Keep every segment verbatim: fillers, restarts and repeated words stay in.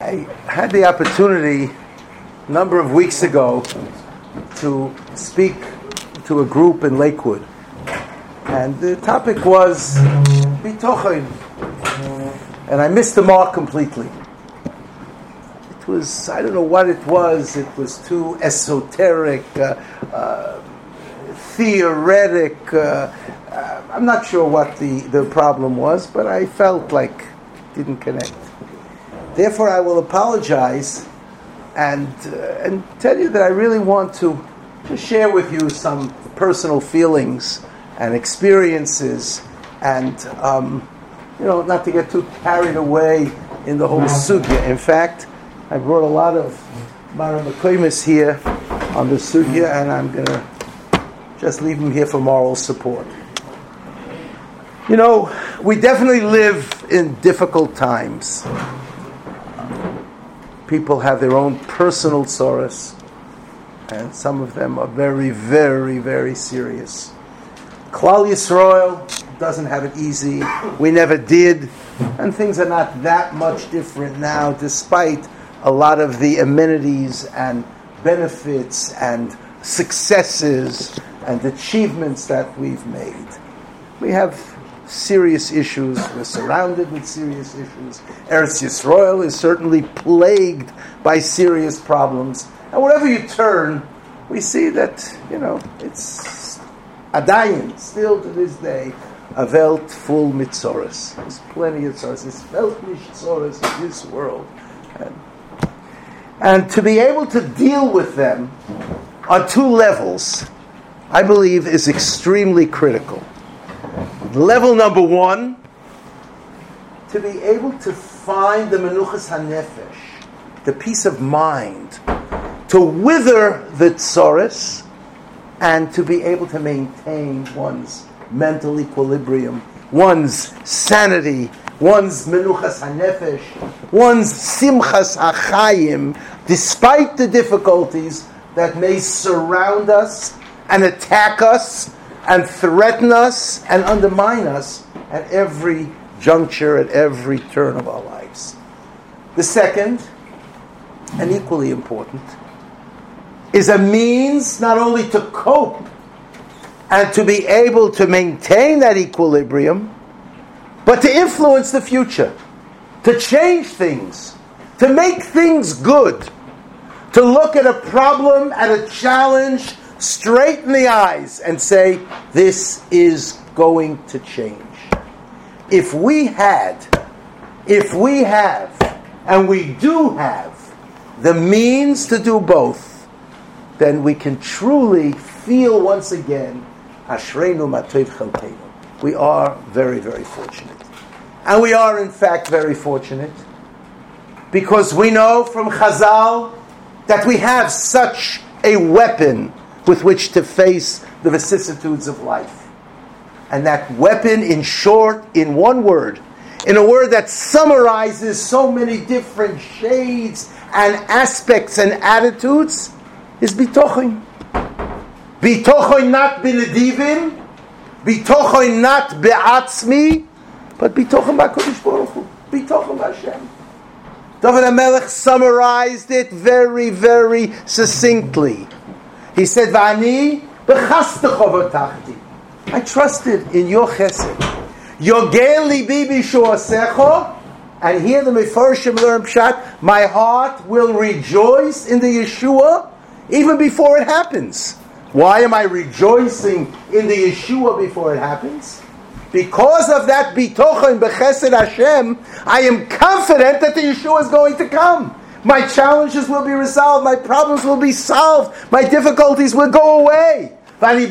I had the opportunity a number of weeks ago to speak to a group in Lakewood. And the topic was Bitochen. And I missed the mark completely. It was, I don't know what it was, it was too esoteric, uh, uh, theoretic. Uh, uh, I'm not sure what the, the problem was, but I felt like it didn't connect. Therefore, I will apologize and uh, and tell you that I really want to, to share with you some personal feelings and experiences, and um, you know, not to get too carried away in the whole sugya. In fact, I brought a lot of Maramakoimis here on the sugya, and I'm going to just leave them here for moral support. You know, we definitely live in difficult times. People have their own personal sorrows, and some of them are very, very, very serious. Klal Yisrael doesn't have it easy. We never did, and things are not that much different now, despite a lot of the amenities and benefits and successes and achievements that we've made. We have serious issues. We're surrounded with serious issues. Eretz Yisrael is certainly plagued by serious problems. And wherever you turn, we see that, you know, it's Adayin, still to this day, a Welt full mitzoros. There's plenty of tzoros. There's Welt mitzoros in this world. And, and to be able to deal with them on two levels, I believe, is extremely critical. Level number one, to be able to find the menuchas hanefesh, the peace of mind, to wither the tzoros, and to be able to maintain one's mental equilibrium, one's sanity, one's menuchas hanefesh, one's simchas hachayim, despite the difficulties that may surround us and attack us and threaten us and undermine us at every juncture, at every turn of our lives. The second, and equally important, is a means not only to cope and to be able to maintain that equilibrium, but to influence the future, to change things, to make things good, to look at a problem, at a challenge, straight in the eyes and say, this is going to change. If we had, if we have, and we do have, the means to do both, then we can truly feel once again, Ashreinu Matov Chalkeinu. We are very, very fortunate. And we are in fact very fortunate because we know from Chazal that we have such a weapon with which to face the vicissitudes of life. And that weapon, in short, in one word, in a word that summarizes so many different shades and aspects and attitudes, is bitochen. Bitochen not b'nedivim, bitochen not be'atzmi, but bitochen b'Kodesh Baruch Hu, bitochen b'Hashem. David HaMelech summarized it very, very succinctly. He said, "V'ani b'chastecho v'tachti." I trusted in your chesed. Yogel libi b'shuasecho, and here the Mefarshim learn pshat. My heart will rejoice in the Yeshua even before it happens. Why am I rejoicing in the Yeshua before it happens? Because of that bitochen b'chesed Hashem, I am confident that the Yeshua is going to come. My challenges will be resolved. My problems will be solved. My difficulties will go away. I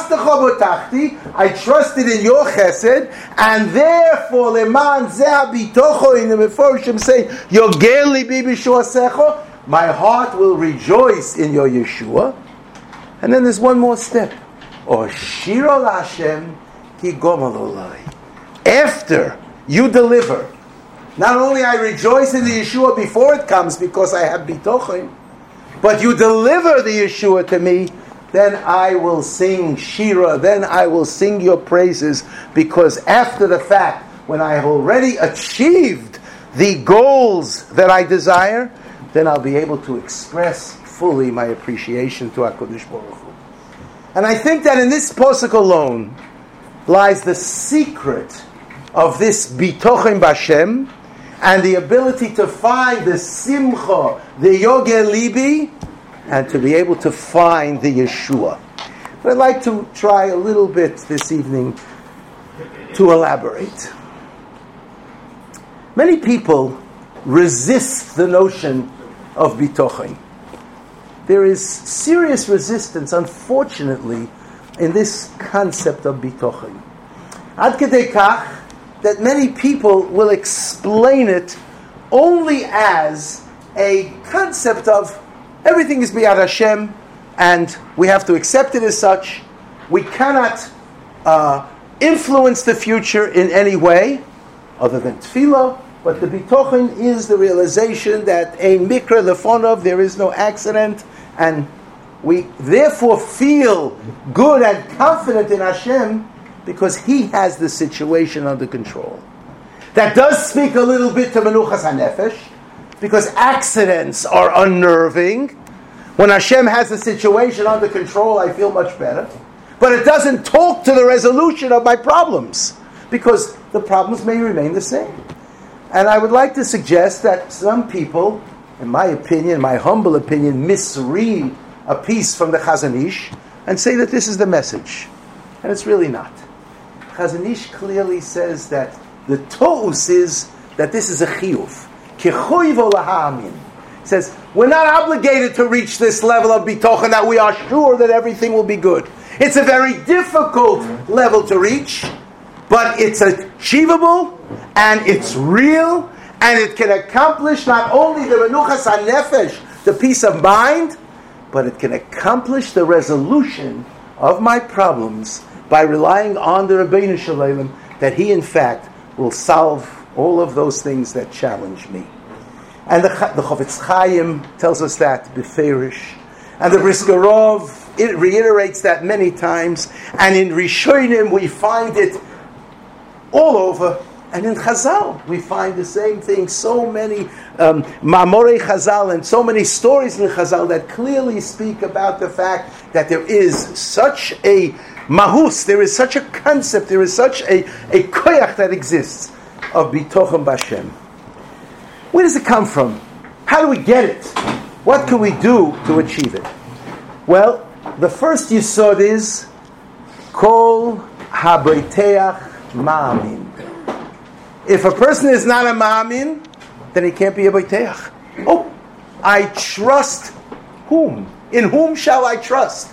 trusted in your chesed, and therefore, leman zeh bitocho, in the Mefarshim say, Yogel libi b'shuasecho, my heart will rejoice in your Yeshua. And then there's one more step. Or shiro l'Hashem ki gomel olai. After you deliver, not only I rejoice in the Yeshua before it comes because I have bitochen, but you deliver the Yeshua to me, then I will sing Shira, then I will sing your praises, because after the fact, when I have already achieved the goals that I desire, then I'll be able to express fully my appreciation to HaKadosh Baruch Hu. And I think that in this posuk alone lies the secret of this bitochen b'Hashem and the ability to find the simcha, the yogel libi, and to be able to find the Yeshua. But I'd like to try a little bit this evening to elaborate. Many people resist the notion of bitochen. There is serious resistance, unfortunately, in this concept of bitochen. Ad kedei kach, that many people will explain it only as a concept of everything is biyad Hashem, and we have to accept it as such. We cannot uh, influence the future in any way, other than tefillah. But the bitochen is the realization that ein mikra lefonov, there is no accident, and we therefore feel good and confident in Hashem because He has the situation under control. That does speak a little bit to menuchas hanefesh, because accidents are unnerving. When Hashem has the situation under control, I feel much better. But it doesn't talk to the resolution of my problems, because the problems may remain the same. And I would like to suggest that some people, in my opinion, my humble opinion, misread a piece from the Chazon Ish and say that this is the message. And it's really not. Chazon Ish clearly says that the to'us is that this is a chiyuv. Kechoivo laha'amin. It says, we're not obligated to reach this level of bitochen that we are sure that everything will be good. It's a very difficult level to reach, but it's achievable, and it's real, and it can accomplish not only the menuchas hanefesh, the peace of mind, but it can accomplish the resolution of my problems by relying on the Rabbeinu Shalom, that He in fact will solve all of those things that challenge me. And the, the Chofetz Chaim tells us that beferish, and the Brisker Rov, it reiterates that many times, and in Rishonim we find it all over, and in Chazal we find the same thing. So many um, Ma'amorei Chazal and so many stories in Chazal that clearly speak about the fact that there is such a mahus, there is such a concept, there is such a, a koyach that exists of bitochen b'Hashem. Where does it come from? How do we get it? What can we do to achieve it? Well, the first yisod is kol haboiteach ma'amin. If a person is not a ma'amin, then he can't be a boiteach. Oh, I trust whom? In whom shall I trust?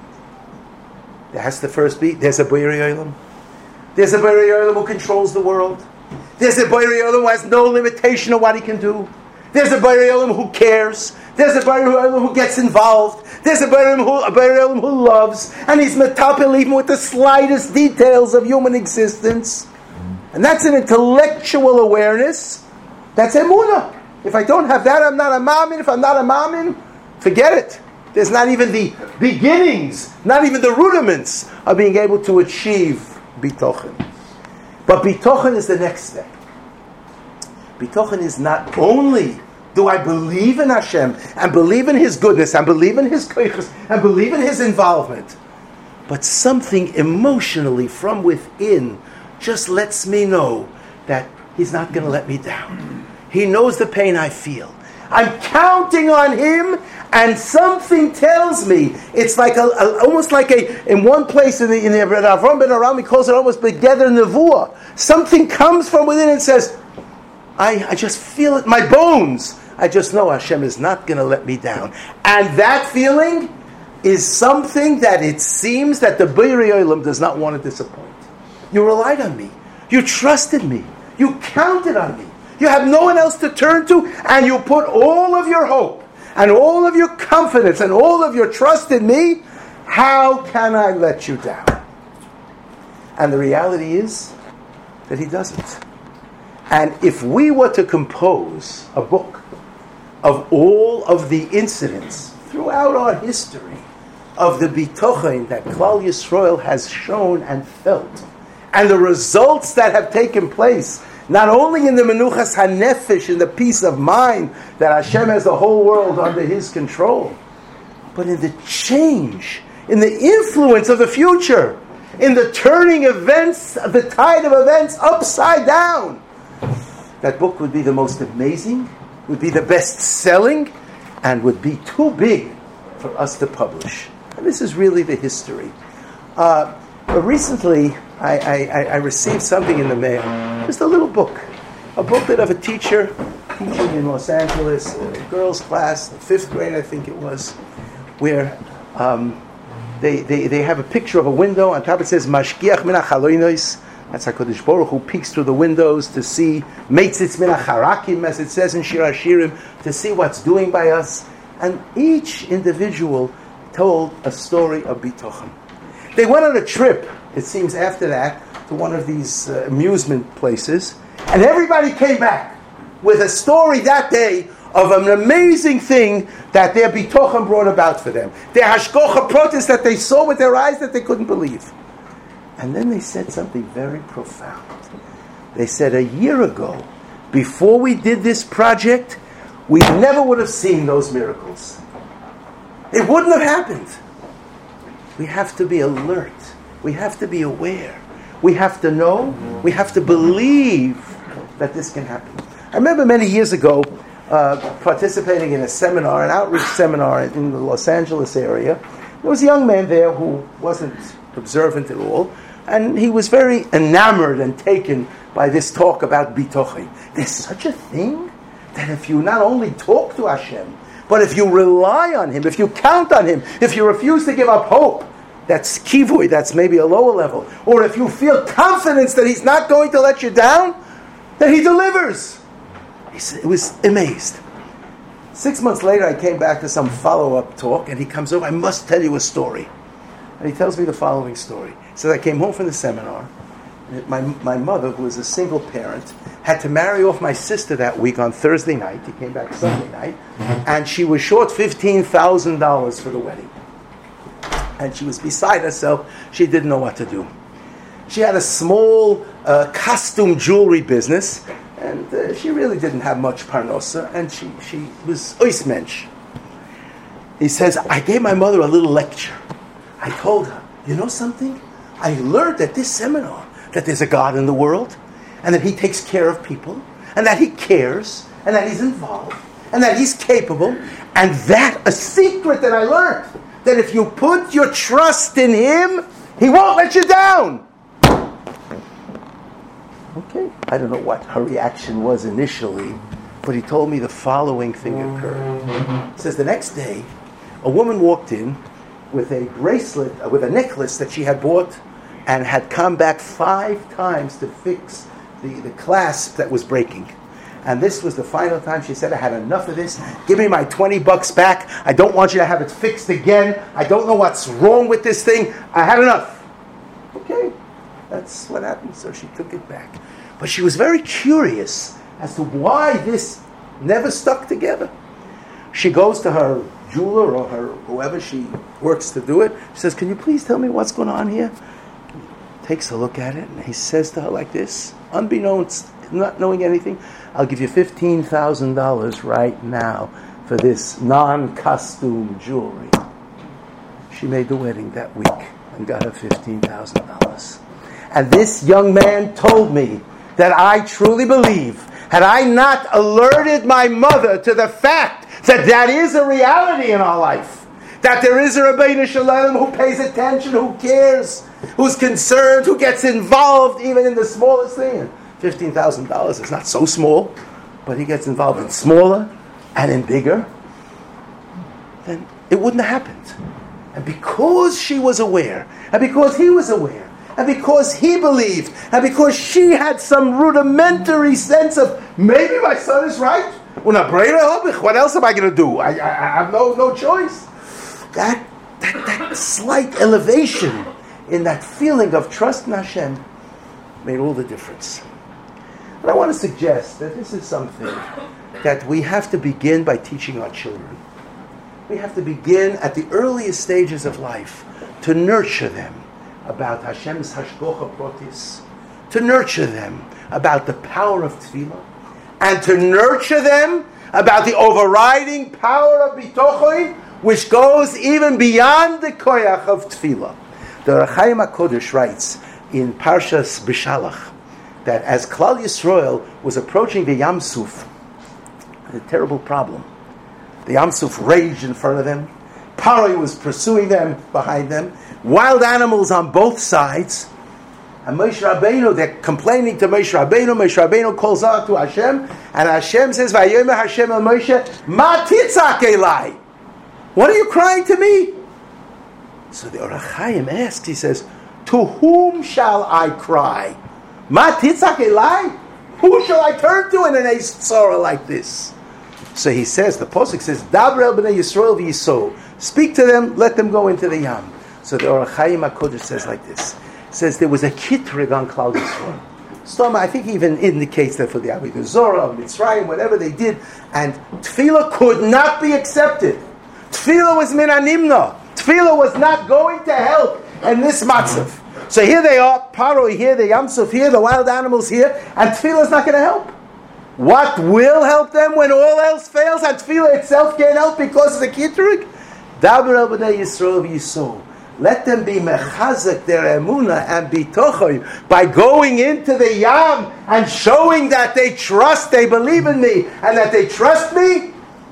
There has to first be, there's a Borei Olam. There's a Borei Olam who controls the world. There's a Borei Olam who has no limitation of what he can do. There's a Borei Olam who cares. There's a Borei Olam who gets involved. There's a Borei Olam who, a Borei Olam who loves. And he's metapel even with the slightest details of human existence. And that's an intellectual awareness. That's emunah. If I don't have that, I'm not a ma'amin. If I'm not a ma'amin, forget it. There's not even the beginnings, not even the rudiments of being able to achieve bitochen. But bitochen is the next step. Bitochen is not only do I believe in Hashem and believe in His goodness and believe in His koiches and believe in His involvement, but something emotionally from within just lets me know that He's not going to let me down. He knows the pain I feel. I'm counting on Him, and something tells me it's like a, a almost like a in one place in the in the Avram ben Aram, he calls it almost begeder nevuah. Something comes from within and says, I, I just feel it, my bones. I just know Hashem is not going to let me down, and that feeling is something that it seems that the Borei Olam does not want to disappoint. You relied on me. You trusted me. You counted on me. You have no one else to turn to, and you put all of your hope and all of your confidence and all of your trust in me. How can I let you down? And the reality is that He doesn't. And if we were to compose a book of all of the incidents throughout our history of the bitochen that Klal Yisrael has shown and felt, and the results that have taken place Not only in the menuchas hanefesh, in the peace of mind that Hashem has the whole world under His control, but in the change, in the influence of the future, in the turning events, the tide of events upside down. That book would be the most amazing, would be the best selling, and would be too big for us to publish. And this is really the history. Uh, but recently, I, I, I received something in the mail. Just a little book. A booklet of a teacher teaching in Los Angeles, a girls' class, fifth grade I think it was, where um, they, they, they have a picture of a window. On top it says, Mashgiach min hachalonos. That's HaKadosh Baruch who peeks through the windows to see Meitzitz min hacharakim, as it says in Shir HaShirim, to see what's doing by us. And each individual told a story of Bitochen. They went on a trip, it seems after that, to one of these uh, amusement places, and everybody came back with a story that day of an amazing thing that their Bitochen brought about for them. Their Hashkocha protest that they saw with their eyes that they couldn't believe. And then they said something very profound. They said, a year ago, before we did this project, we never would have seen those miracles. It wouldn't have happened. We have to be alert. We have to be aware. We have to know. We have to believe that this can happen. I remember many years ago uh, participating in a seminar, an outreach seminar in the Los Angeles area. There was a young man there who wasn't observant at all, and he was very enamored and taken by this talk about Bitochen. There's such a thing that if you not only talk to Hashem, but if you rely on Him, if you count on Him, if you refuse to give up hope, that's kivui, that's maybe a lower level, or if you feel confidence that He's not going to let you down, that He delivers. He was amazed. Six months later, I came back to some follow-up talk, and he comes over, I must tell you a story. And he tells me the following story. He says, I came home from the seminar. My, my mother, who was a single parent, had to marry off my sister that week on Thursday night. He came back Sunday night. And she was short fifteen thousand dollars for the wedding. And she was beside herself. She didn't know what to do. She had a small uh, costume jewelry business. And uh, she really didn't have much parnosa. And she, she was ois mensch. He says, I gave my mother a little lecture. I told her, you know something? I learned at this seminar that there's a God in the world, and that He takes care of people, and that He cares, and that He's involved, and that He's capable, and that, a secret that I learned, that if you put your trust in Him, He won't let you down. Okay, I don't know what her reaction was initially, but he told me the following thing occurred. He says the next day, a woman walked in with a bracelet, uh, with a necklace that she had bought and had come back five times to fix the, the clasp that was breaking. And this was the final time she said, I had enough of this. Give me my twenty bucks back. I don't want you to have it fixed again. I don't know what's wrong with this thing. I had enough. Okay, that's what happened. So she took it back. But she was very curious as to why this never stuck together. She goes to her jeweler or her whoever she works to do it. She says, can you please tell me what's going on here? Takes a look at it, and he says to her like this, unbeknownst, not knowing anything, I'll give you fifteen thousand dollars right now for this non-costume jewelry. She made the wedding that week and got her fifteen thousand dollars. And this young man told me that I truly believe, had I not alerted my mother to the fact that that is a reality in our life, that there is a Rabbeinu Shalom who pays attention, who cares, who's concerned, who gets involved even in the smallest thing. fifteen thousand dollars is not so small, but he gets involved in smaller and in bigger. Then it wouldn't have happened. And because she was aware, and because he was aware, and because he believed, and because she had some rudimentary sense of, maybe my son is right, what else am I going to do? I, I, I have no, no choice. That, that, that slight elevation in that feeling of trust in Hashem made all the difference. And I want to suggest that this is something that we have to begin by teaching our children. We have to begin at the earliest stages of life to nurture them about Hashem's hashgocha protis, to nurture them about the power of tefillah, and to nurture them about the overriding power of bitochen, which goes even beyond the koyach of tefillah. The Ohr HaChaim HaKodesh writes in Parshas B'Shalach that as Klal Yisrael was approaching the Yam Suf, a terrible problem. The Yam Suf raged in front of them. Paroi was pursuing them behind them. Wild animals on both sides. And Moshe Rabbeinu, they're complaining to Moshe Rabbeinu. Moshe Rabbeinu calls out to Hashem, and Hashem says, "Vayomer Hashem el Moshe, Ma titzak elai." What are you crying to me? So the Ohr HaChaim asks, he says, "To whom shall I cry? Ma titzak elai? Who shall I turn to in an ace sorrow like this?" So he says, the Pasuk says, "Daber el b'nei Yisrael v'yisou." Speak to them, let them go into the Yam. So the Ohr HaChaim HaKodesh says like this. Says there was a kitrig on Klal Yisrael. Stoma, I think he even indicates that for the Avodah Zorah, Mitzrayim, whatever they did, and tefillah could not be accepted. Tefillah was min animna. Tefillah was not going to help in this matzav. So here they are, Paroi here, the Yam Suf here, the wild animals here, and tefillah is not going to help. What will help them when all else fails and tefillah itself can't help because of the kitrig? Daber el b'nei Yisrael v'yisou. Let them be mechazek their emunah and bitochim by going into the Yam and showing that they trust, they believe in me, and that they trust me.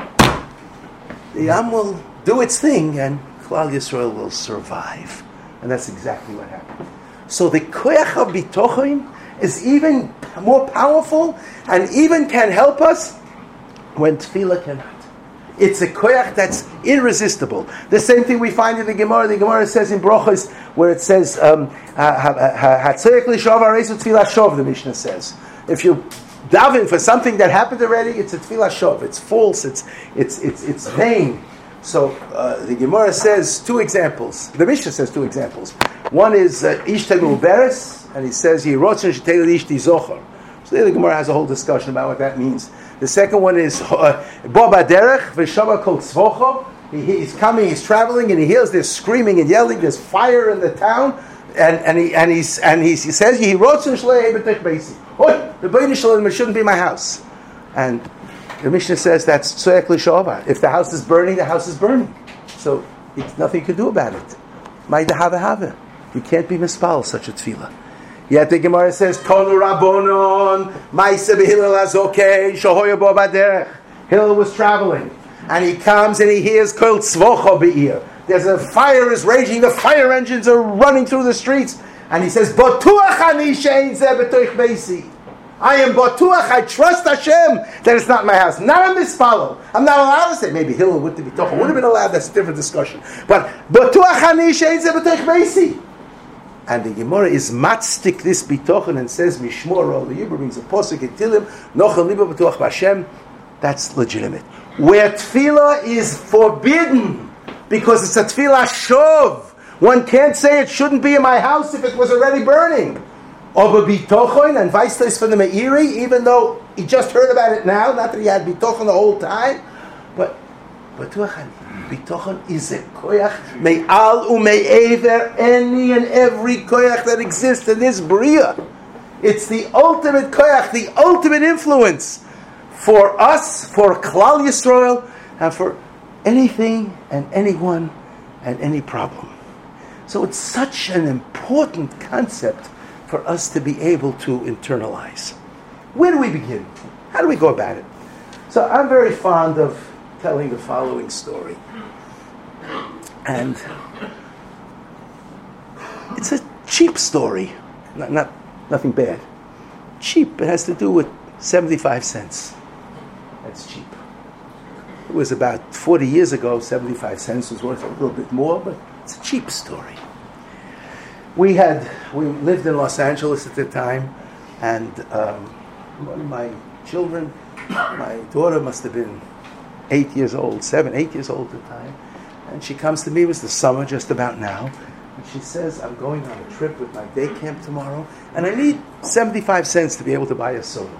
The Yam will do its thing, and Klal Yisrael will survive. And that's exactly what happened. So the koyach of bitochim is even more powerful, and even can help us when tefillah cannot. It's a koyach that's irresistible. The same thing we find in the Gemara. The Gemara says in Brochos, where it says, um, "Hatzorech lishav hareis tefillah shov." The Mishnah says, if you daven for something that happened already, it's a tefillah shov. It's false. It's it's it's it's vain. So uh, the Gemara says two examples. The Mishnah says two examples. One is ish tegu beres, and he says yirotzen shetei ish tizochar. So there the Gemara has a whole discussion about what that means. The second one is Bo Baderech v'shama kol tzvocho. He's coming, he's traveling, and he hears this screaming and yelling. There's fire in the town, and and he and he's and he, he says he wrote in Shlei Betech Beisi. Oh, the Bnei Shalom shouldn't be my house. And the Mishnah says that's tzoyek l'shovar. If the house is burning, the house is burning. So it's nothing you can do about it. Ma'ida hava hava. You can't be mispal such a tefillah. Yet the Gemara says, Tonu Rabbonon, Maisa b'Hillel azokei, shohoya bo baderech. Hillel was traveling, and he comes and he hears Kol tzvocho be'ir. There's a fire is raging, the fire engines are running through the streets, and he says, Botuach ani she'ein zeh b'toich beisi. I am Botuach, I trust Hashem that it's not my house. Not a mispalo. I'm not allowed to say, maybe Hillel wouldn't be tocha, would have been allowed, that's a different discussion. But Botuach ani she'ein zeh b'toich beisi. And the Gemara is matztik this bitochen and says Mishmor all the Yibur brings a posuk etilim nochel liba b'tuach b'Hashem. That's legitimate. Where tefillah is forbidden because it's a tefillah shov, one can't say it shouldn't be in my house if it was already burning. Or b'bitochen and vaistais for the Meiri, even though he just heard about it now, not that he had bitochen the whole time, but b'tuach. Bitochen is a koyach me'al u'me'ever any and every koyach that exists in this bria. It's the ultimate koyach, the ultimate influence for us, for Klal Yisrael, and for anything and anyone and any problem. So it's such an important concept for us to be able to internalize. Where do we begin? How do we go about it? So I'm very fond of telling the following story. And it's a cheap story, not, not nothing bad. Cheap, it has to do with seventy-five cents. That's cheap. It was about forty years ago, seventy-five cents was worth a little bit more, but it's a cheap story. We had, we lived in Los Angeles at the time, and um, one of my children, my daughter must have been eight years old, seven, eight years old at the time. And she comes to me, it was the summer, just about now, and she says, I'm going on a trip with my day camp tomorrow, and I need seventy-five cents to be able to buy a soda.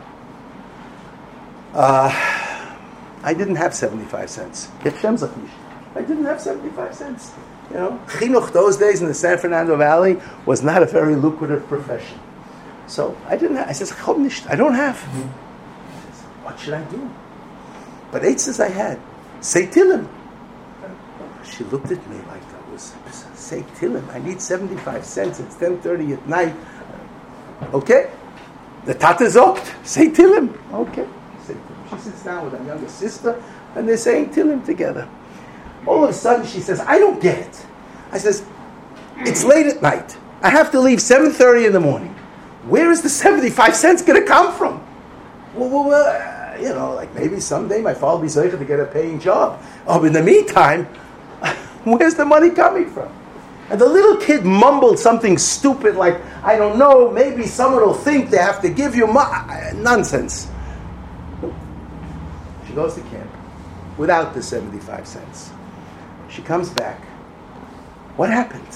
Uh, I didn't have seventy-five cents. I didn't have seventy-five cents. You know, chinuch those days in the San Fernando Valley was not a very lucrative profession. So I didn't have, I says, I don't have. Says, what should I do? But eight says I had. Say Tillim. She looked at me like that was, say Tillim. I need seventy-five cents. It's ten thirty at night. Okay. The Tata zokt. Say Tillim. Okay. Say Tillim. She sits down with her younger sister and they're saying Tillim together. All of a sudden she says, I don't get it. I says, it's late at night. I have to leave seven thirty in the morning. Where is the seventy-five cents going to come from? Well, well, well uh, you know, like maybe someday my father will be zeicher to get a paying job. Oh, in the meantime, where's the money coming from? And the little kid mumbled something stupid like, I don't know, maybe someone will think they have to give you money. Nonsense. She goes to camp without the seventy-five cents. She comes back. What happened?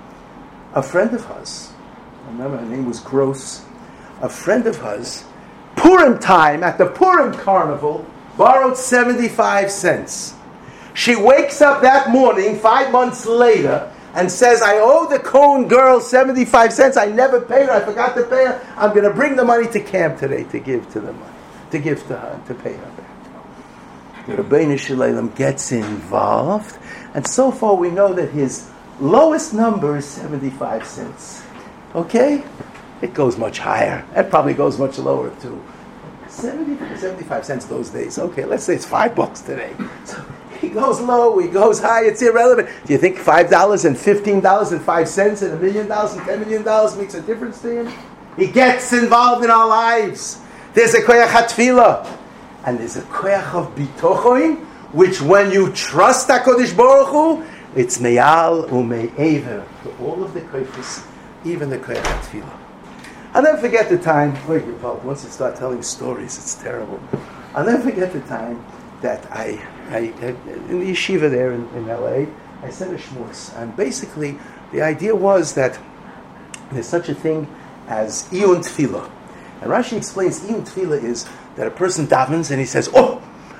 A friend of hers, I remember her name was Gross, a friend of hers, Purim time, at the Purim carnival, borrowed seventy-five cents. She wakes up that morning, five months later, and says, I owe the Cohen girl seventy-five cents. I never paid her. I forgot to pay her. I'm going to bring the money to camp today to give to the money, to give to her, to pay her back. The Rabbeinu Shalom gets involved, and so far we know that his lowest number is seventy-five cents. Okay? It goes much higher. It probably goes much lower too. seventy, seventy-five cents those days. Okay, let's say it's five bucks today. So he goes low, he goes high, it's irrelevant. Do you think five dollars and fifteen dollars and five cents and a million dollars and ten million dollars makes a difference to him? He gets involved in our lives. There's a koyach hatfilah. And there's a koyach of bitochoin, which when you trust HaKadosh Baruch Hu, it's meyal u'me'ever to all of the koyachos, even the koyach hatfilah. I'll never forget the time, once you start telling stories, it's terrible. I'll never forget the time that I, I in the yeshiva there in, in L A, I said a shmuz. And basically, the idea was that there's such a thing as iyun tefillah. And Rashi explains iyun tefillah is that a person davens and he says, oh,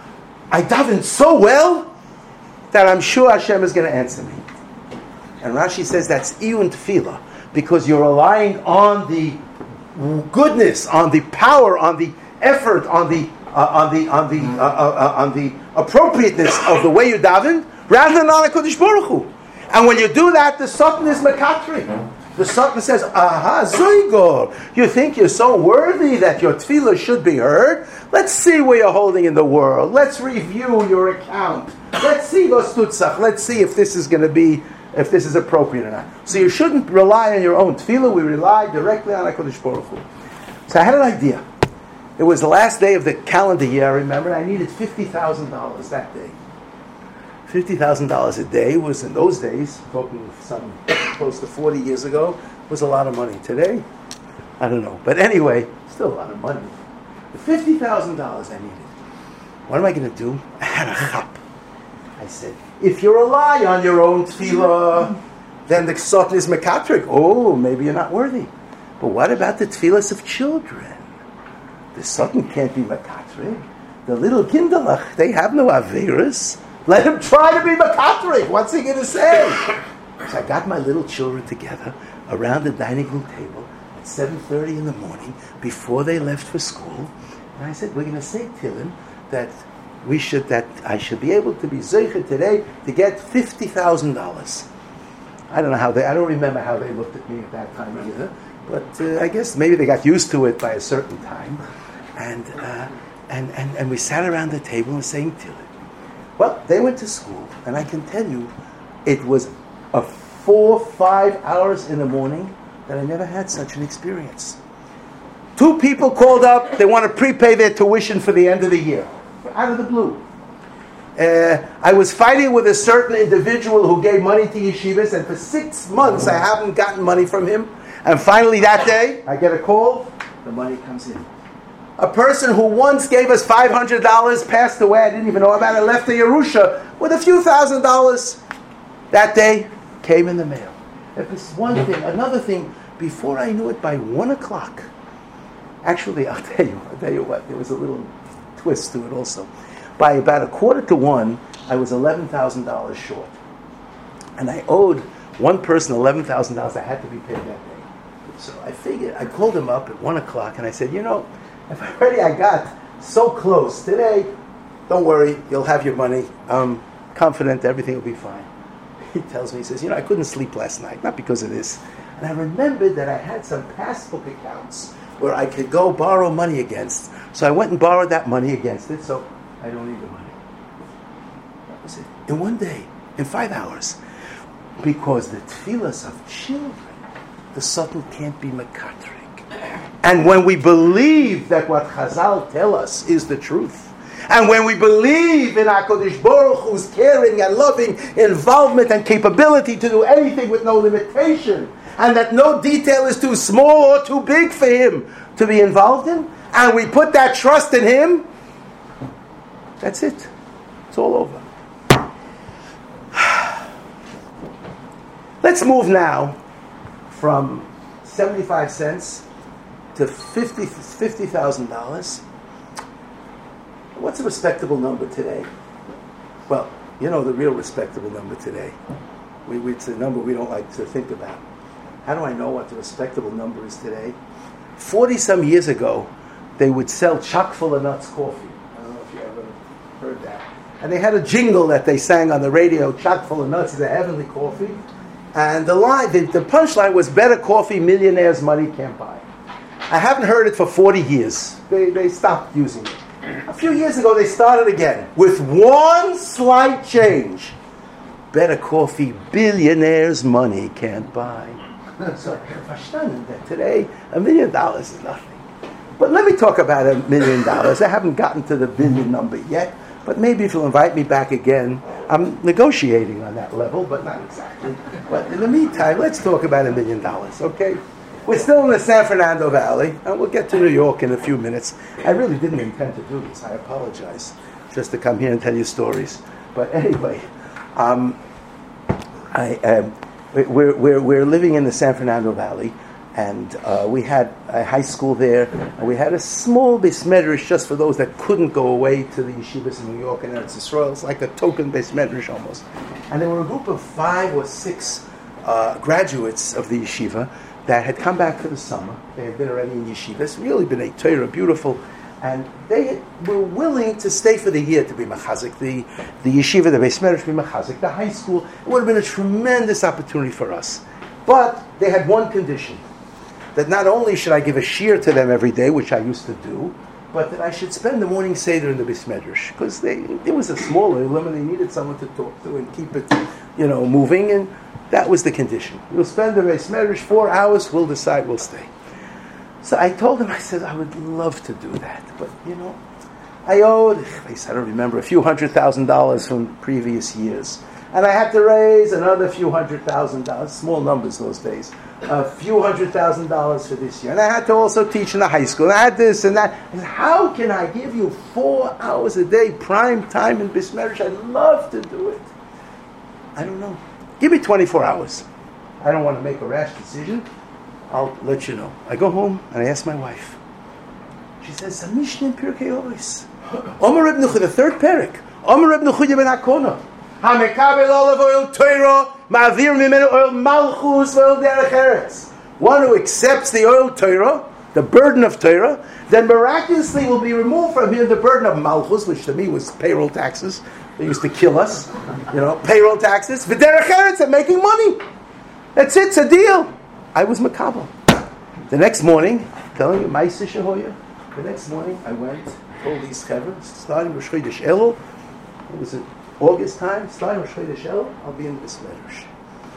I davened so well that I'm sure Hashem is going to answer me. And Rashi says that's iyun tefillah, because you're relying on the goodness, on the power, on the effort, on the uh, on the on the uh, uh, on the appropriateness of the way you daven, rather than on HaKadosh Baruch Hu. And when you do that, the Satan is makatri. The Satan says, "Aha, Zoigor, you think you're so worthy that your tefillah should be heard? Let's see where you're holding in the world. Let's review your account. Let's see those tutzach. Let's see if this is going to be." If this is appropriate or not. So you shouldn't rely on your own tefillah, we rely directly on HaKadosh Baruch Hu. So I had an idea. It was the last day of the calendar year, I remember, and I needed fifty thousand dollars that day. fifty thousand dollars a day was, in those days, talking some close to forty years ago, was a lot of money. Today, I don't know. But anyway, still a lot of money. The fifty thousand dollars I needed. What am I going to do? I had a chap. I said, if you rely on your own tefillah, then the Satan is mekatrik. Oh, maybe you're not worthy. But what about the tefillahs of children? The Satan can't be mekatrik. The little kinderlach, they have no averas. Let him try to be mekatrik. What's he going to say? So I got my little children together around the dining room table at seven thirty in the morning before they left for school. And I said, we're going to say Tillim that we should, that I should be able to be zeicher today to get fifty thousand dollars. I don't know how they, I don't remember how they looked at me at that time either, but uh, I guess maybe they got used to it by a certain time. And, uh, and, and, and we sat around the table and saying Tillim. Well, they went to school, and I can tell you, it was a four, five hours in the morning that I never had such an experience. Two people called up, they want to prepay their tuition for the end of the year. Out of the blue. Uh, I was fighting with a certain individual who gave money to yeshivas, and for six months I haven't gotten money from him. And finally that day, I get a call, the money comes in. A person who once gave us five hundred dollars passed away, I didn't even know about it, left the Yerusha with a few thousand dollars. That day came in the mail. It was one thing. Another thing, before I knew it, by one o'clock, actually, I'll tell you, I'll tell you what, there was a little twist to it also. By about a quarter to one, I was eleven thousand dollars short. And I owed one person eleven thousand dollars that had to be paid that day. So I figured, I called him up at one o'clock and I said, you know, if already I got so close today, don't worry, you'll have your money. I'm confident everything will be fine. He tells me, he says, you know, I couldn't sleep last night, not because of this. And I remembered that I had some passbook accounts where I could go borrow money against. So I went and borrowed that money against it, so I don't need the money. That was it. In one day, in five hours. Because the tefillas of children, the Satan can't be mekatrik. And when we believe that what Chazal tell us is the truth, and when we believe in HaKadosh Baruch Hu's caring and loving involvement and capability to do anything with no limitation, and that no detail is too small or too big for him to be involved in, and we put that trust in him, that's it. It's all over. Let's move now from seventy-five cents to fifty thousand dollars. What's a respectable number today? Well, you know the real respectable number today. We, we, it's a number we don't like to think about. How do I know what the respectable number is today? Forty-some years ago, they would sell chock full of nuts coffee. I don't know if you ever heard that. And they had a jingle that they sang on the radio, chock full of nuts is a heavenly coffee. And the line, the, the punchline was, better coffee millionaires' money can't buy. I haven't heard it for forty years. They, they stopped using it. A few years ago, they started again with one slight change. Better coffee billionaires' money can't buy. So that today, a million dollars is nothing. But let me talk about a million dollars. I haven't gotten to the billion number yet, but maybe if you'll invite me back again, I'm negotiating on that level, but not exactly. But in the meantime, let's talk about a million dollars, okay? We're still in the San Fernando Valley, and we'll get to New York in a few minutes. I really didn't intend to do this. I apologize, just to come here and tell you stories. But anyway, um, I, uh, we're, we're, we're living in the San Fernando Valley, and uh, we had a high school there, and we had a small Beis Medrash just for those that couldn't go away to the yeshivas in New York and Eretz Yisrael. It's like a token Beis Medrash almost. And there were a group of five or six uh, graduates of the yeshiva that had come back for the summer. They had been already in yeshiva. It's really been a Torah, beautiful. And they were willing to stay for the year to be machazik. The, the yeshiva, the Beis Medrash, be machazik. The high school, it would have been a tremendous opportunity for us. But they had one condition, that not only should I give a shiur to them every day, which I used to do, but that I should spend the morning seder in the Beis Medrash. Because they, it was a smaller ilum, and they needed someone to talk to and keep it, you know, moving. And that was the condition. We'll spend the Beis Medrash four hours, we'll decide we'll stay. So I told him, I said, I would love to do that. But, you know, I owed, I don't remember, a few hundred thousand dollars from previous years. And I had to raise another few hundred thousand dollars, small numbers those days, a few hundred thousand dollars for this year. And I had to also teach in the high school. And I had this and that. I said, how can I give you four hours a day, prime time in Beis Medrash? I'd love to do it. I don't know. Give me twenty-four hours. I don't want to make a rash decision. I'll let you know. I go home and I ask my wife. She says, a Mishnah in Pirkei Avos. Omer Reb Nuchya, the third parak. Omer Reb Nuchya ben Hakona. HaMekabel olav oil Torah, ma'avir mimenu oil malchus oil derech eretz. One who accepts the oil Torah, the burden of Torah, then miraculously will be removed from him the burden of malchus, which to me was payroll taxes. They used to kill us, you know, payroll taxes. V'derech eretz, and making money. That's it, it's a deal. I was makabel. The next morning, telling you, Ma'aseh Shehoya, the next morning I went, told these chevra, starting with Chodesh Elul, it was in August time, starting with Chodesh Elul, I'll be in Beis Medrash.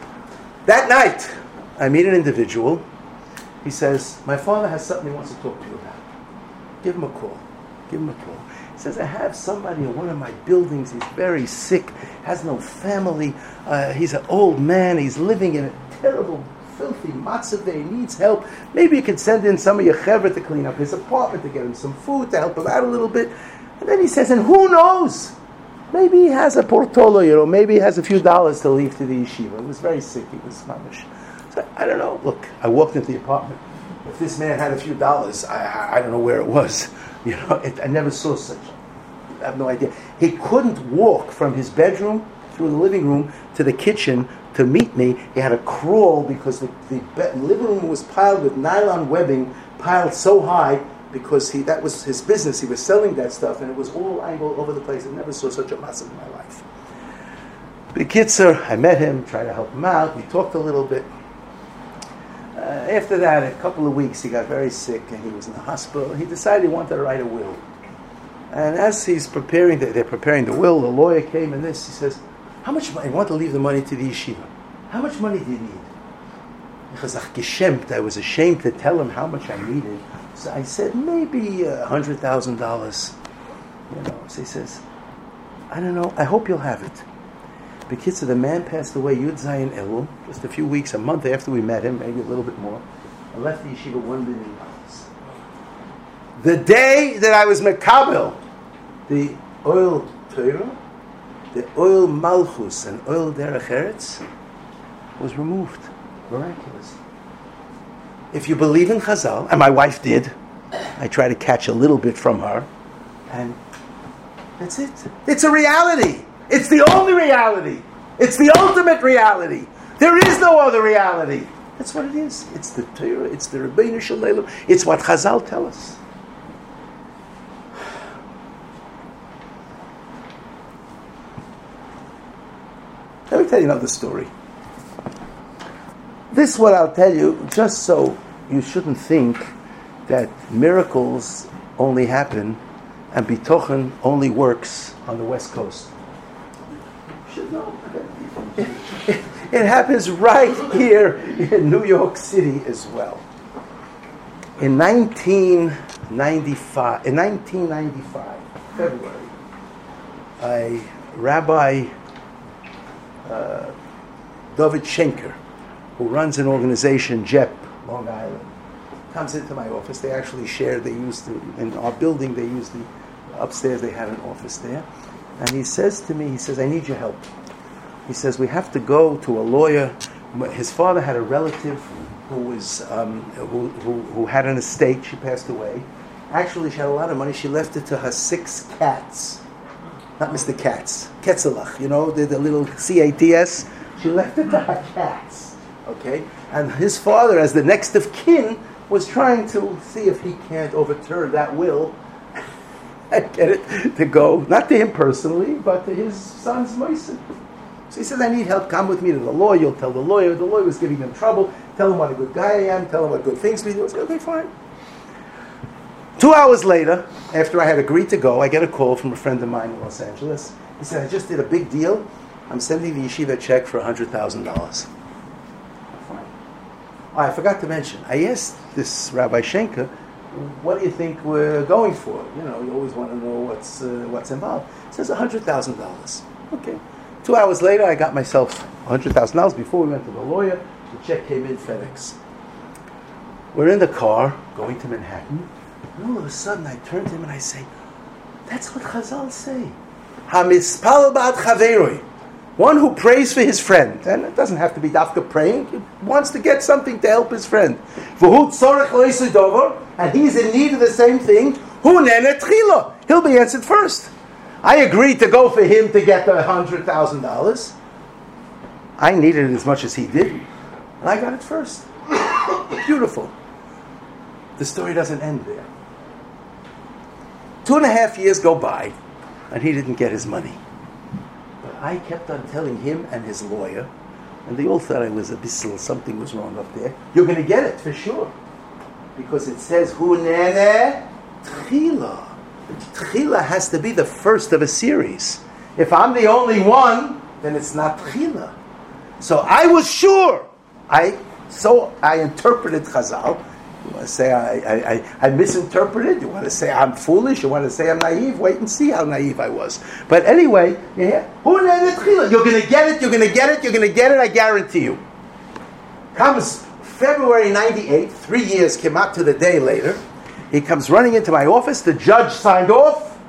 That night, I meet an individual. He says, my father has something he wants to talk to you about. Give him a call. Give him a call. He says, I have somebody in one of my buildings, he's very sick, has no family, uh, he's an old man, he's living in a terrible, filthy matzah, he needs help. Maybe you can send in some of your chevra to clean up his apartment, to get him some food, to help him out a little bit. And then he says, and who knows? Maybe he has a portolo, you know, maybe he has a few dollars to leave to the yeshiva. He was very sick, he was mamish. So I don't know, look, I walked into the apartment. If this man had a few dollars, I, I, I don't know where it was. You know, it, I never saw such. I have no idea. He couldn't walk from his bedroom through the living room to the kitchen to meet me, he had to crawl because the, the be- living room was piled with nylon webbing, piled so high because he that was his business. He was selling that stuff, and it was all lying all over the place. I never saw such a mess in my life. B'kitzer, I met him, tried to help him out. We talked a little bit. Uh, after that, a couple of weeks, he got very sick, and he was in the hospital. He decided he wanted to write a will. And as he's preparing, the, they're preparing the will, the lawyer came and this, he says, how much money, I want to leave the money to the yeshiva. How much money do you need? Because I was ashamed to tell him how much I needed. So I said, maybe a hundred thousand dollars. You know, so he says, I don't know, I hope you'll have it. Because the man passed away, Yud Zayin Elul, just a few weeks, a month after we met him, maybe a little bit more. I left the yeshiva one million dollars. The day that I was Mekabel, the oil Torah, the oil Malchus and oil Derech Eretz was removed. Miraculous. If you believe in Chazal, and my wife did, I try to catch a little bit from her, and that's it. It's a reality. It's the only reality. It's the ultimate reality. There is no other reality. That's what it is. It's the Torah. It's the Rebbeinu Shalom. It's what Chazal tell us. Let me tell you another story. This is what I'll tell you, just so you shouldn't think that miracles only happen and Bitochen only works on the West Coast. You should know. It, it, it happens right here in New York City as well. In nineteen ninety-five, in nineteen ninety-five, February, a Rabbi Uh, David Schenker, who runs an organization, J E P, Long Island, comes into my office. They actually share, they use the, in our building, they use the, upstairs they have an office there. And he says to me, he says, I need your help. He says, we have to go to a lawyer. His father had a relative who was, um, who, who, who had an estate. She passed away. Actually, she had a lot of money. She left it to her six cats. Not Mister Katz, Ketzelach, you know, the, the little C A T S. She left it to her cats, okay? And his father, as the next of kin, was trying to see if he can't overturn that will and get it to go, not to him personally, but to his son's Mason. So he said, I need help, come with me to the lawyer, you'll tell the lawyer. The lawyer was giving him trouble, tell him what a good guy I am, tell him what good things we do. I said, okay, fine. Two hours later, after I had agreed to go, I get a call from a friend of mine in Los Angeles. He said, I just did a big deal. I'm sending the yeshiva a check for one hundred thousand dollars. Fine. Oh, I forgot to mention, I asked this Rabbi Schenker, what do you think we're going for? You know, you always want to know what's uh, what's involved. He says one hundred thousand dollars. Okay. Two hours later, I got myself one hundred thousand dollars. Before we went to the lawyer, the check came in FedEx. We're in the car, going to Manhattan. And all of a sudden, I turn to him and I say, that's what Chazal say. HaMispal ba'ad chaveroi. One who prays for his friend. And it doesn't have to be dafka praying. He wants to get something to help his friend. V'hu tzorech lo yisei dover. And he's in need of the same thing. Hu nene tchila. He'll be answered first. I agreed to go for him to get the one hundred thousand dollars. I needed it as much as he did. And I got it first. Beautiful. The story doesn't end there. Two and a half years go by, and he didn't get his money. But I kept on telling him and his lawyer, and they all thought I was a bissel, something was wrong up there. You're going to get it for sure. Because it says, Hu nene tchila. Tchila has to be the first of a series. If I'm the only one, then it's not tchila. So I was sure. I So I interpreted Chazal. You want to say I, I, I, I misinterpreted? You want to say I'm foolish? You want to say I'm naive? Wait and see how naive I was. But anyway, yeah, you're going to get it, you're going to get it, you're going to get it, I guarantee you. Comes February ninety-eight, three years came up to the day later. He comes running into my office, the judge signed off.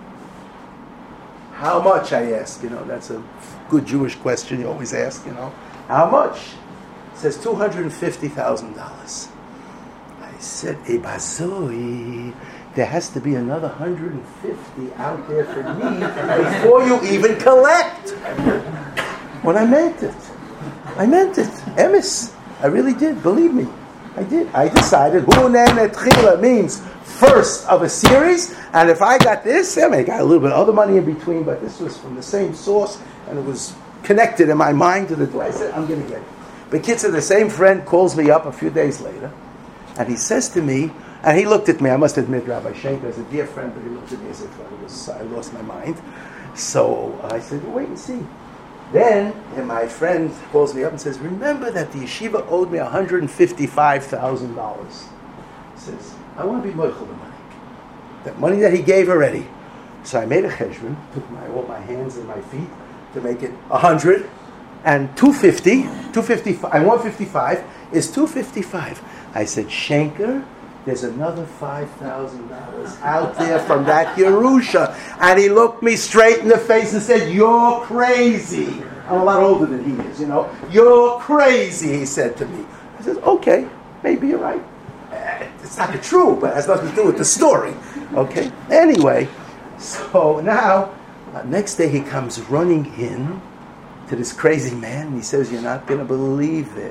How much, I ask? You know, that's a good Jewish question you always ask, you know. How much? It says two hundred fifty thousand dollars. I said, Ebazoi, there has to be another one hundred fifty out there for me before you even collect. When I meant it. I meant it. Emes. I really did. Believe me. I did. I decided Hunen Etchila means first of a series, and if I got this, I mean, I got a little bit of other money in between, but this was from the same source, and it was connected in my mind to the. I said, I'm going to get it. But Kitzer, the same friend calls me up a few days later, and he says to me, and he looked at me. I must admit, Rabbi Schenker is a dear friend, but he looked at me as if I was I lost my mind. So I said, well, wait and see. Then and my friend calls me up and says, remember that the yeshiva owed me one hundred fifty-five thousand dollars. He says, I want to be moichel the money. That money that he gave already. So I made a cheshbon, took my, all my hands and my feet to make it one hundred, and two hundred fifty, two hundred fifty-five, and one hundred fifty-five is two hundred fifty-five. I said, Schenker, there's another five thousand dollars out there from that Yerusha. And he looked me straight in the face and said, you're crazy. I'm a lot older than he is, you know. You're crazy, he said to me. I said, okay, maybe you're right. Uh, it's not the truth, but it has nothing to do with the story. Okay? Anyway, so now, uh, next day he comes running in to this crazy man, and he says, you're not going to believe it.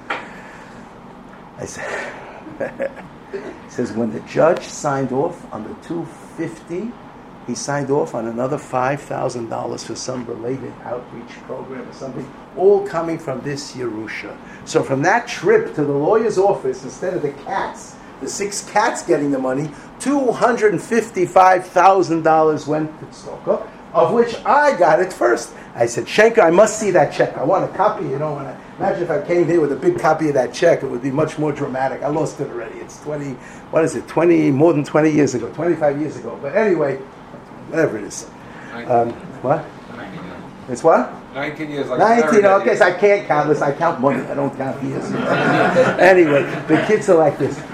I said... He says when the judge signed off on the two hundred fifty, he signed off on another five thousand dollars for some related outreach program or something, all coming from this Yerusha. So from that trip to the lawyer's office, instead of the cats, the six cats getting the money, two hundred fifty-five thousand dollars went to Tzedakah, of which I got it first. I said, Schenker, I must see that check. I want a copy. You know, when I, imagine if I came here with a big copy of that check, it would be much more dramatic. I lost it already. It's twenty, what is it, twenty, more than twenty years ago, twenty-five years ago. But anyway, whatever it is. Um, what? It's what? nineteen years. Like nineteen, okay, so I can't count this. I count money. I don't count years. Anyway, the kids are like this.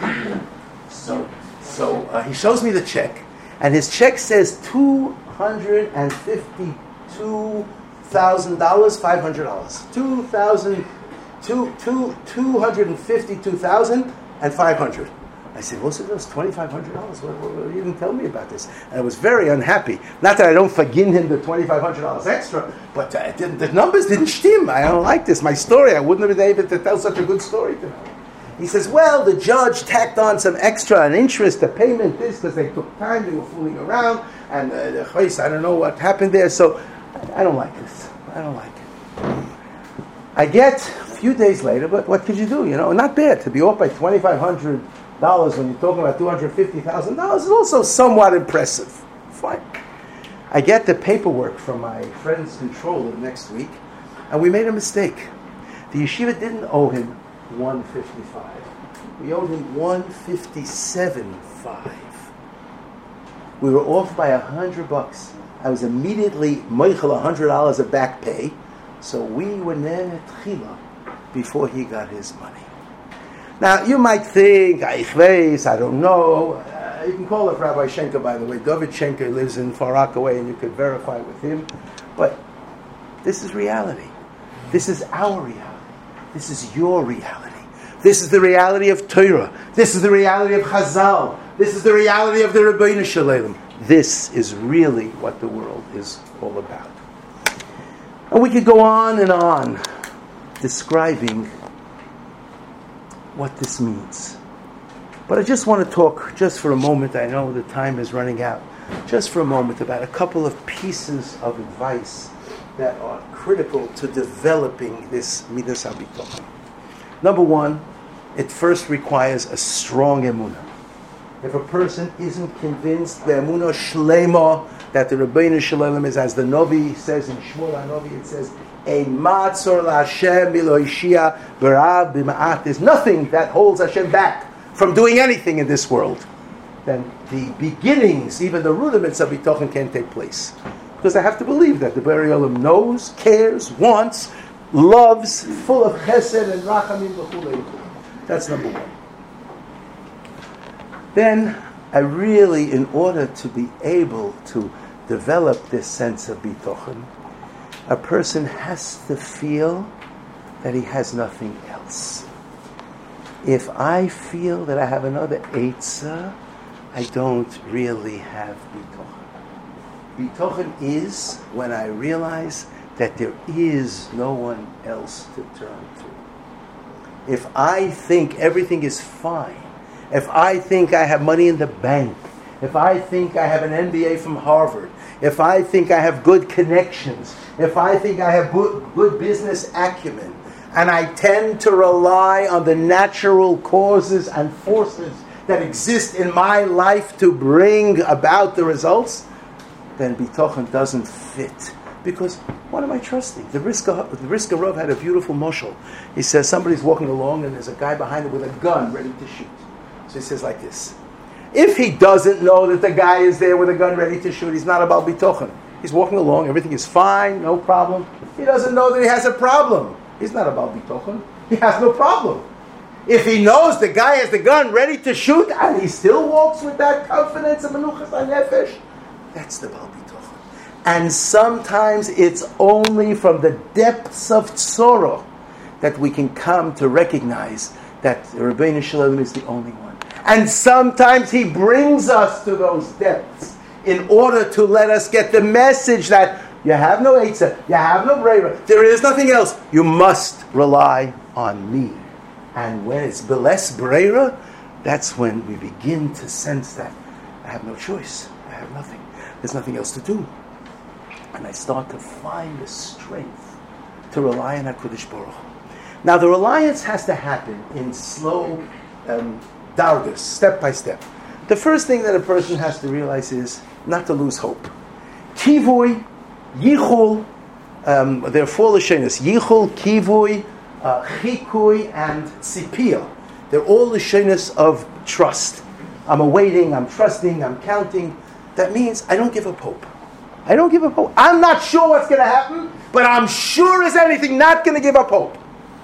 So, so uh, he shows me the check, and his check says two hundred fifty-two thousand dollars, five hundred dollars. Two thousand, two, two, two hundred fifty-two thousand and five hundred. I said, what's it? It was twenty-five hundred dollars. What, what, what, you didn't tell me about this. And I was very unhappy. Not that I don't forgive him the twenty-five hundred dollars extra, but uh, didn't, the numbers didn't stem. I don't like this. My story, I wouldn't have been able to tell such a good story to him. He says, well, the judge tacked on some extra, an interest, a payment, this, because they took time, they were fooling around, and uh, the choice, I don't know what happened there, so I, I don't like this. I don't like it. I get a few days later, but what could you do? You know, not bad. To be off by twenty-five hundred dollars when you're talking about two hundred fifty thousand dollars is also somewhat impressive. Fine. I get the paperwork from my friend's controller next week, and we made a mistake. The yeshiva didn't owe him one hundred fifty-five dollars. We owed him one hundred fifty-seven thousand five hundred dollars. We were off by a hundred bucks. I was immediately moichel a hundred dollars of back pay, so we were ner tchila before he got his money. Now you might think, ich weiß, I don't know. Uh, you can call up Rabbi Schenker, by the way. David Schenker lives in Far Rockaway, and you could verify with him. But this is reality. This is our reality. This is your reality. This is the reality of Torah. This is the reality of Chazal. This is the reality of the Rebbeinu Shalom. This is really what the world is all about. And we could go on and on describing what this means. But I just want to talk just for a moment, I know the time is running out, just for a moment about a couple of pieces of advice that are critical to developing this Midas HaBitochon. Number one, it first requires a strong emunah. If a person isn't convinced, the emunah shlema, that the Rebbeinu Shalom is, as the Novi says in Shmuel HaNovi, it says, Ein matzor la'Hashem milo ishia b'rav b'ma'at. There's nothing that holds Hashem back from doing anything in this world. Then the beginnings, even the rudiments of Bitochen can't take place. Because I have to believe that the Bari Olam knows, cares, wants, loves, full of chesed and rachamim v'chulei. That's number one. Then, I really, in order to be able to develop this sense of bitochen, a person has to feel that he has nothing else. If I feel that I have another eitzah, I don't really have bitochen. Bitochen is when I realize that there is no one else to turn to. If I think everything is fine, if I think I have money in the bank, if I think I have an M B A from Harvard, if I think I have good connections, if I think I have good, good business acumen, and I tend to rely on the natural causes and forces that exist in my life to bring about the results, then Bitochen doesn't fit. Because what am I trusting? The Brisker, the Brisker Rav had a beautiful moshel. He says somebody's walking along and there's a guy behind him with a gun ready to shoot. So he says like this: if he doesn't know that the guy is there with a gun ready to shoot, he's not about Bitochen. He's walking along, everything is fine, no problem. He doesn't know that he has a problem. He's not about Bitochen. He has no problem. If he knows the guy has the gun ready to shoot and he still walks with that confidence and menuchas hanefesh, that's the Baal Bitochen. And sometimes it's only from the depths of tzorah that we can come to recognize that the Rebbeinu Shalom is the only one. And sometimes he brings us to those depths in order to let us get the message that you have no eitzah, you have no breira, there is nothing else. You must rely on me. And when it's beles breira, that's when we begin to sense that I have no choice. I have nothing. There's nothing else to do. And I start to find the strength to rely on HaKadosh Baruch Hu. Now the reliance has to happen in slow um, dargas, step by step. The first thing that a person has to realize is not to lose hope. Kivui, yichul, um, there are four lashonos: yichul, kivui, uh, chikui, and tzipiyah. They're all lashonos of trust. I'm awaiting, I'm trusting, I'm counting. That means I don't give up hope. I don't give up hope. I'm not sure what's going to happen, but I'm sure as anything not going to give up hope.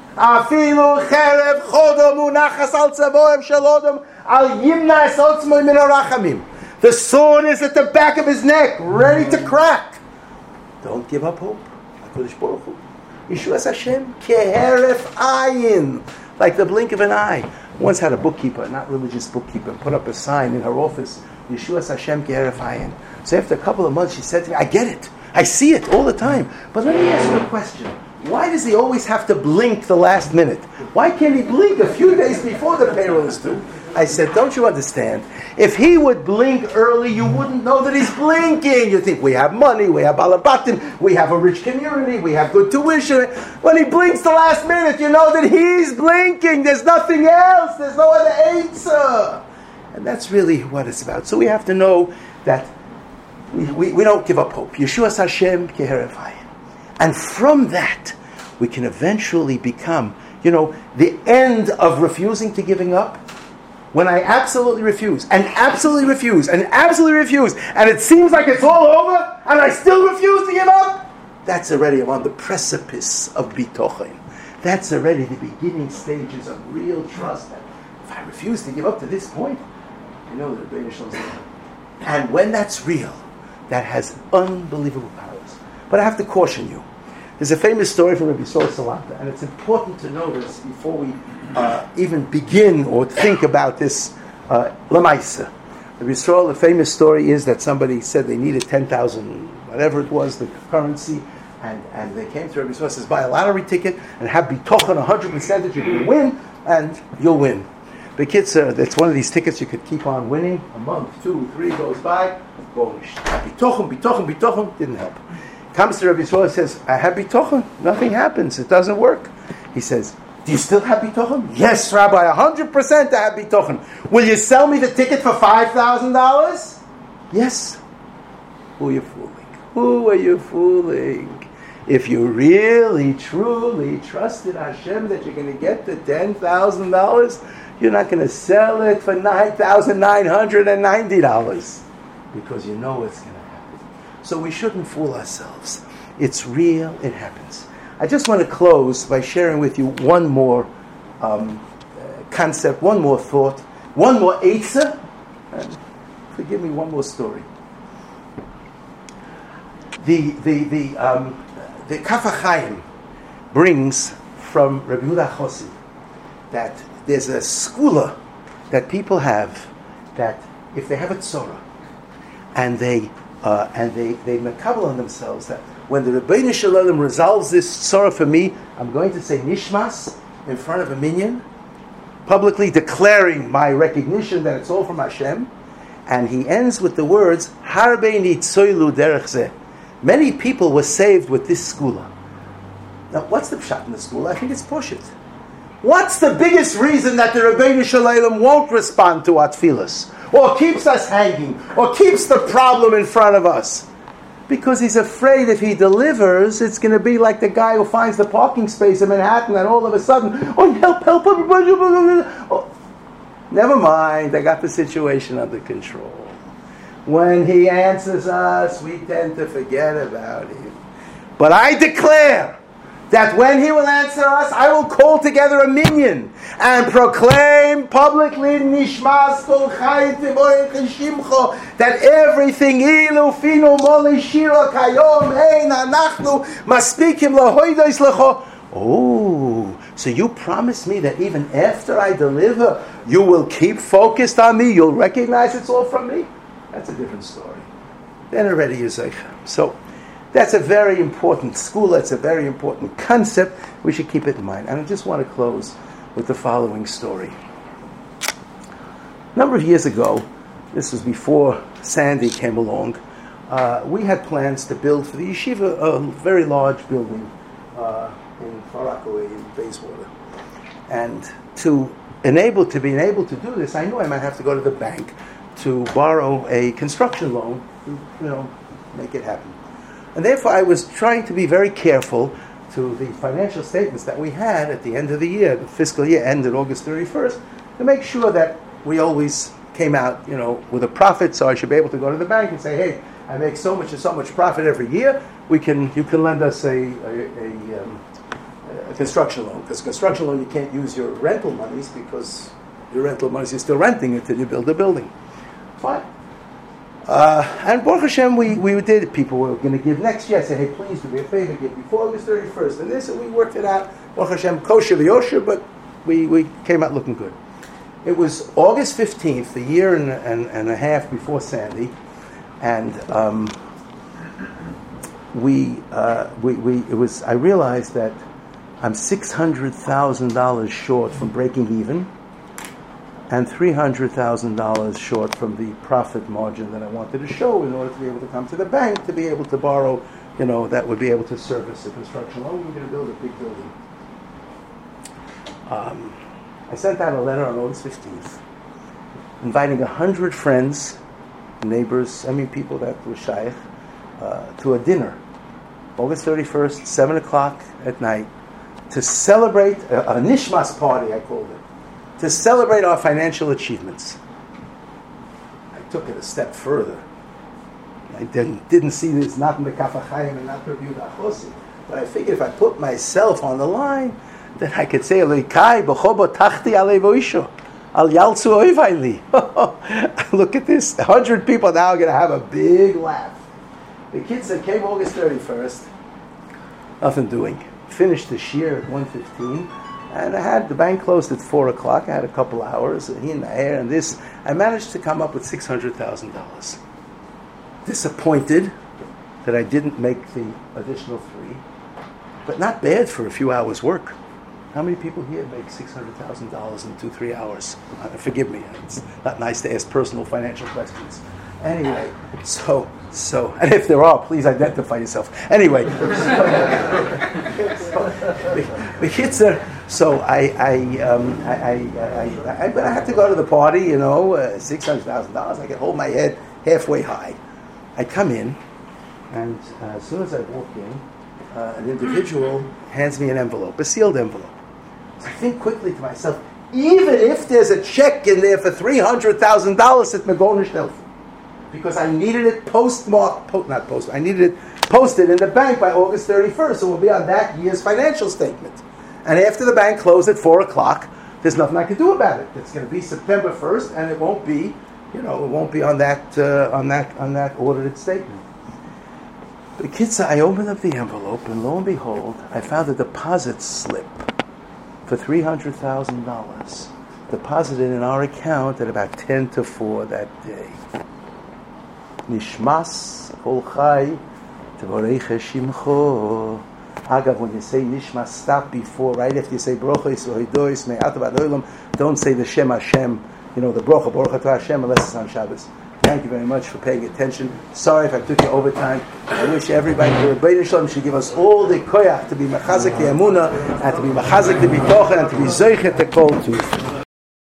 Afilu cherev chodom unachas al tzavoim shalodom al yimna es otzmoi min harachamim. The sword is at the back of his neck, ready to crack. Don't give up hope. HaKadosh Baruch Hu. Yeshuas Hashem keheref ayin, like the blink of an eye. Once had a bookkeeper, not religious bookkeeper, put up a sign in her office, Yeshuas Hashem keheref ayin. So after a couple of months, she said to me, I get it. I see it all the time. But let me ask you a question. Why does he always have to blink the last minute? Why can't he blink a few days before the payroll is due? I said, don't you understand? If he would blink early, you wouldn't know that he's blinking. You think, we have money, we have balabatim, we have a rich community, we have good tuition. When he blinks the last minute, you know that he's blinking. There's nothing else. There's no other answer. And that's really what it's about. So we have to know that we, we, we don't give up hope. Yeshuas Hashem keheref ayin. And from that, we can eventually become, you know, the end of refusing to giving up. When I absolutely refuse, and absolutely refuse, and absolutely refuse, and it seems like it's all over, and I still refuse to give up, that's already on the precipice of bitochen. That's already the beginning stages of real trust. That if I refuse to give up to this point, you know that the Rebbeinu Shalom is there. And when that's real, that has unbelievable powers. But I have to caution you. There's a famous story from Rabbi Yisrael Salanta, and it's important to know this before we uh, even begin or think about this uh, Lamaisa. Rabbi Yisrael, the famous story is that somebody said they needed ten thousand, whatever it was, the currency, and, and they came to Rabbi Yisrael and says, buy a lottery ticket and have bitochen one hundred percent that you can win, and you'll win. The kids, uh, it's one of these tickets you could keep on winning. A month, two, three goes by, going, bitochen, bitochen, bitochen, didn't help. Comes to Rabbi Yisrael and says, I have bitochen. Nothing happens. It doesn't work. He says, do you still have bitochen? Yes, Rabbi, one hundred percent I have bitochen. Will you sell me the ticket for five thousand dollars? Yes. Who are you fooling? Who are you fooling? If you really, truly trusted Hashem that you're going to get the ten thousand dollars, you're not going to sell it for nine thousand nine hundred ninety dollars because you know it's going to happen. So we shouldn't fool ourselves. It's real. It happens. I just want to close by sharing with you one more um, uh, concept, one more thought, one more eitzah, and forgive me, one more story. The the the um, the Kaf HaChaim brings from Rabbi Yehuda Chossi that there's a skula that people have that if they have a tzorah and they uh, and they they makabel on themselves that when the Rebbeinu Shalom resolves this sorrow for me, I'm going to say Nishmas in front of a minyan, publicly declaring my recognition that it's all from Hashem. And he ends with the words, Harbe nitzoilu derech zeh. Many people were saved with this skula. Now, what's the pshat in the skula? I think it's Poshit. What's the biggest reason that the Rebbeinu Shalom won't respond to our tefillas, or keeps us hanging, or keeps the problem in front of us? Because he's afraid if he delivers, it's going to be like the guy who finds the parking space in Manhattan and all of a sudden, oh, help, help, everybody. Oh, never mind, I got the situation under control. When he answers us, we tend to forget about him. But I declare that when he will answer us, I will call together a minyan and proclaim publicly Nishmas Kol Chai Tivorech Shimcho, that everything ilu finu moli shira kayom hein anachnu maspikim lahoidos lecho. Oh, so you promise me that even after I deliver, you will keep focused on me, you'll recognize it's all from me? That's a different story. Then already you say, so that's a very important school, that's a very important concept. We should keep it in mind. And I just want to close with the following story. A number of years ago, this was before Sandy came along, uh, we had plans to build for the yeshiva a very large building uh, in Far Rockaway in Bayswater. And to enable to be able to do this, I knew I might have to go to the bank to borrow a construction loan to, you know, make it happen. And therefore, I was trying to be very careful to the financial statements that we had at the end of the year. The fiscal year ended August thirty-first, to make sure that we always came out, you know, with a profit. So I should be able to go to the bank and say, "Hey, I make so much and so much profit every year. We can, you can lend us a a, a, um, a construction loan, because construction loan you can't use your rental monies because your rental monies you're still renting it till you build a building." Fine. Uh, and Baruch Hashem, we, we did it. People were going to give next year. I said, hey, please do me a favor, give before August thirty-first. And this, and we worked it out. Baruch Hashem, kosher v'yosher, but we, we came out looking good. It was August fifteenth, a year and, and, and a half before Sandy, and um, we, uh, we, we, it was, I realized that I'm six hundred thousand dollars short from breaking even, and three hundred thousand dollars short from the profit margin that I wanted to show in order to be able to come to the bank, to be able to borrow, you know, that would be able to service the construction loan. We're going to build a big building. Um, I sent out a letter on August fifteenth, inviting one hundred friends, neighbors, I mean people that were shaykh, uh, to a dinner, August thirty-first, seven o'clock at night, to celebrate, a, a Nishmas party, I called it, to celebrate our financial achievements. I took it a step further. I didn't, didn't see this, not in the Kaf HaChaim and not the Review Achosi, but I figured if I put myself on the line, then I could say, Elokai b'chobo tachti alei voisho, al yaltzu oivai li. Look at this, a hundred people now are going to have a big laugh. The kids that came August thirty-first, nothing doing. Finished the shir at one fifteen, and I had the bank closed at four o'clock. I had a couple hours, he and the air, and this. I managed to come up with six hundred thousand dollars. Disappointed that I didn't make the additional three, but not bad for a few hours' work. How many people here make six hundred thousand dollars in two, three hours? Uh, forgive me, it's not nice to ask personal financial questions. Anyway, so, so, and if there are, please identify yourself. Anyway, so, the, the kids are, so I, I, um, I, I, I, I, but I had to go to the party, you know, uh, six hundred thousand dollars. I could hold my head halfway high. I come in, and uh, as soon as I walk in, uh, an individual hands me an envelope, a sealed envelope. So I think quickly to myself, even if there's a check in there for three hundred thousand dollars at Megonish Health, because I needed it postmarked, po- not post, I needed it posted in the bank by August thirty-first, so it will be on that year's financial statement. And after the bank closed at four o'clock, there's nothing I can do about it. It's going to be September first, and it won't be, you know, it won't be on that uh, on that on that audited statement. The kids, I opened up the envelope, and lo and behold, I found a deposit slip for three hundred thousand dollars deposited in our account at about ten to four that day. Nishmas Kol Chai Tvoreich Shimcho. Agav, when you say Nishma, stop before, right after you say Brochos or Hidois, Me'at V'Adolam, don't say the Shem Hashem, you know, the Brocha, Baruch Atah Hashem, unless it's on Shabbos. Thank you very much for paying attention. Sorry if I took you over time. I wish everybody, the Rebbeinu Shalom should give us all the koyach to be mechazik the emunah, and to be mechazik the bitochen, and to be zeichet the kol too.